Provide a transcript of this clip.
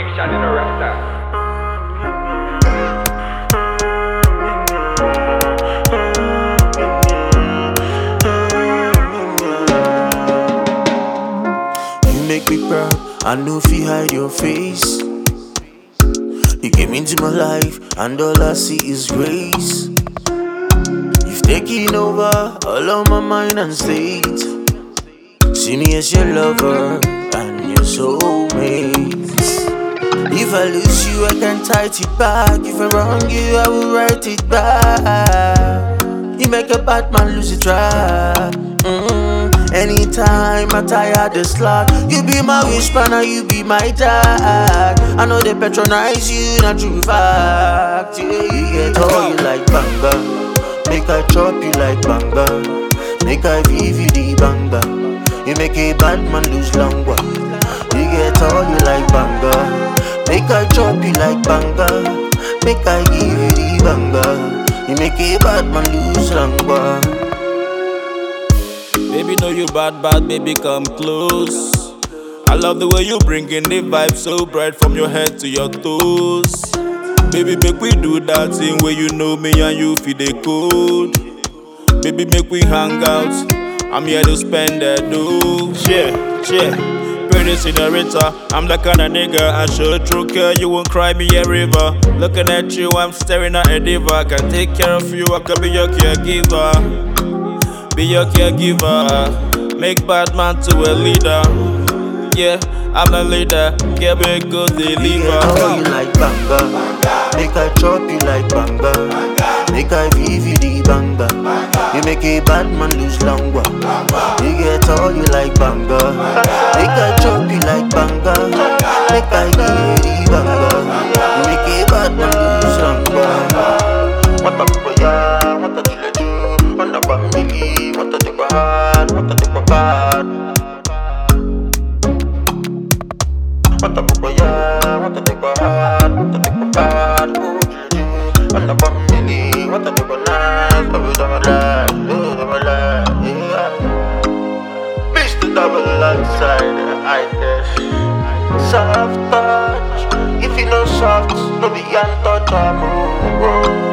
vision in a rasta. Make me proud, I know if you hide your face. You came into my life, and all I see is grace. You've taken over all of my mind and state. See me as your lover and your soulmate. If I lose you, I can tight it back. If I wrong you, I will write it back. You make a bad man lose his track. Anytime I tire the slack, you be my whisper, now you be my dad. I know they patronize you, not true fact. Yeah, you get all you like banga. Make I chop you like banga. Make I give you the banga. You make a bad man lose longwa. You get all you like banga. Make I chop you like banga. Make I give you the banga. You make a bad man lose longwa. Baby, know you bad, baby, come close. I love the way you bring in the vibe so bright from your head to your toes. Baby, make we do that thing where you know me and you feel the code. Baby, make we hang out. I'm here to spend the dough. Yeah. Pretty senorita, I'm the kind of nigga I should true care. You won't cry me a river. Looking at you, I'm staring at a diva. I can take care of you, I can be your caregiver. Be your caregiver, make bad man to a leader. Yeah, I'm a leader, get me good deliver. Yeah, you like banga, make I chop you like banga. Make I give you the banga. You make a bad man lose longwa. You get all you like banga. Make I chop you like banga. Make I give you the banga. You make a bad man lose longwa. What the ya? What the do? What the family? What the bad? What the bad? What the ya? What the bad? What the bad? What the family? What the nice? What the life? Mr. Double alongside I dash. Soft touch. If you know soft, no be untouchable.